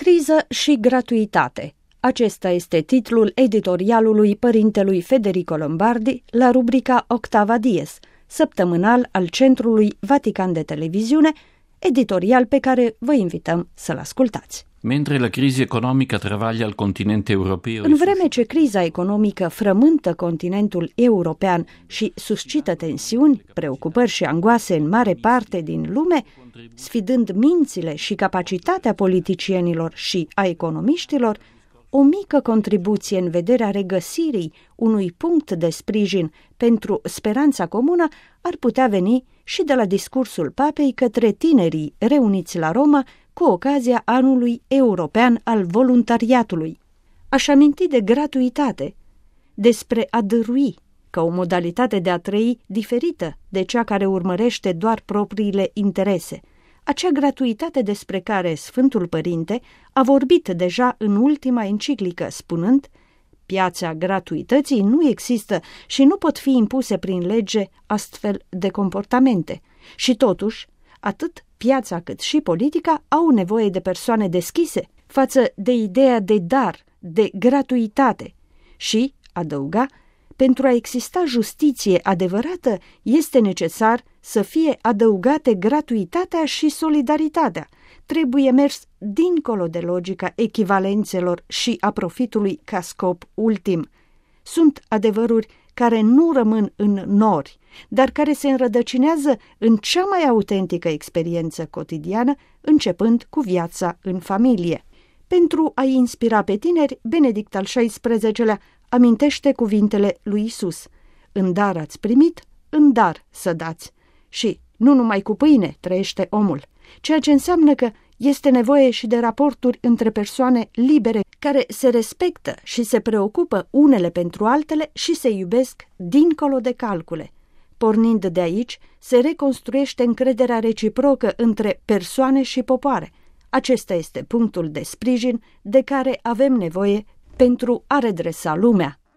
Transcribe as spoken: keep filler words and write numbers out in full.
Criză și gratuitate. Acesta este titlul editorialului părintelui Federico Lombardi la rubrica Octava Dies, săptămânal al Centrului Vatican de Televiziune, editorial pe care vă invităm să-l ascultați. Mentre la crisi economică travaglia al continente europeo. În vreme ce criza economică frământă continentul european și suscită tensiuni, preocupări și angoase în mare parte din lume, sfidând mințile și capacitatea politicienilor și a economiștilor, o mică contribuție în vederea regăsirii unui punct de sprijin pentru speranța comună ar putea veni și de la discursul papei către tinerii reuniți la Roma cu ocazia anului european al voluntariatului. Aș aminti de gratuitate, despre a dărui, ca o modalitate de a trăi diferită de cea care urmărește doar propriile interese, acea gratuitate despre care Sfântul Părinte a vorbit deja în ultima enciclică, spunând: piața gratuității nu există și nu pot fi impuse prin lege astfel de comportamente. Și totuși, atât piața cât și politica au nevoie de persoane deschise față de ideea de dar, de gratuitate. Și, adăuga, pentru a exista justiție adevărată, este necesar să fie adăugate gratuitatea și solidaritatea. Trebuie mers dincolo de logica echivalențelor și a profitului ca scop ultim. Sunt adevăruri care nu rămân în nori, dar care se înrădăcinează în cea mai autentică experiență cotidiană, începând cu viața în familie. Pentru a-i inspira pe tineri, Benedict al șaisprezecelea amintește cuvintele lui Isus: în dar ați primit, în dar să dați. Și nu numai cu pâine trăiește omul, ceea ce înseamnă că este nevoie și de raporturi între persoane libere care se respectă și se preocupă unele pentru altele și se iubesc dincolo de calcule. Pornind de aici, se reconstruiește încrederea reciprocă între persoane și popoare. Acesta este punctul de sprijin de care avem nevoie pentru a redresa lumea.